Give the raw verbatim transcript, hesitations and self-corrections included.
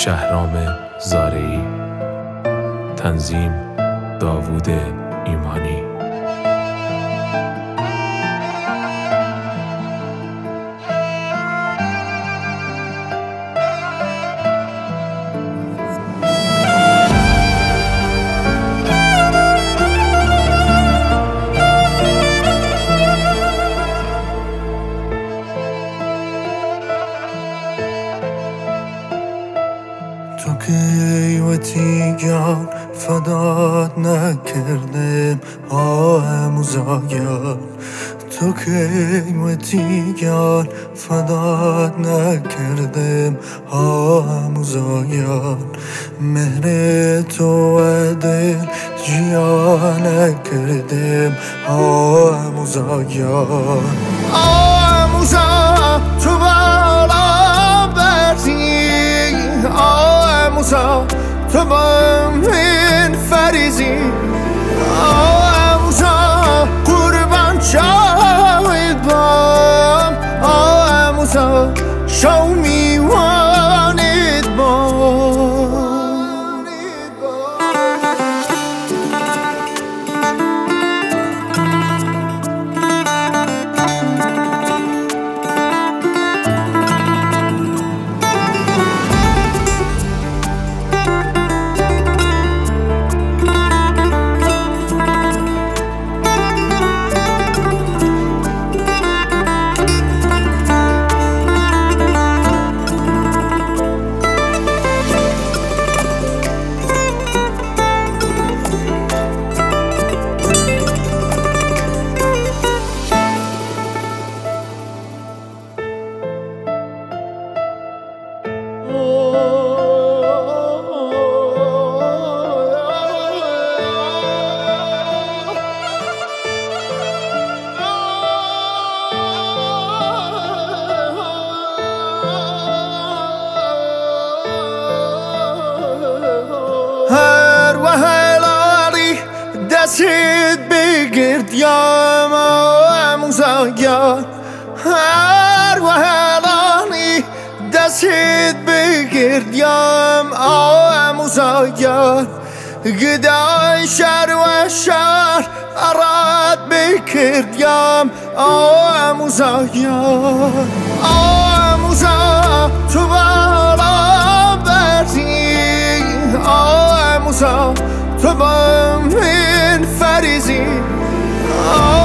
شهرام زارعی. تنظیم داوود ایمانی. تو که وتیگان فدات نکردم آه مزاگان، تو که وتیگان فدات نکردم آه مزاگان، مهر تو و دل جیان نکردم آه مزاگان. آه مزا تو بالا بردی، آه موسا تو با من فریزی، آه موسا قربان شاید بام، آه موسا شو میوانید بام. هر و هلالی دستت بگرد یا ما موزاگان، هر و هلالی دستت بگرد یا ما موزاگان، گدای شهر و شهر اراد بکرد یا ما موزاگان. آه موزا تو بالا بردی، آه موسا تو با من فریزی، آه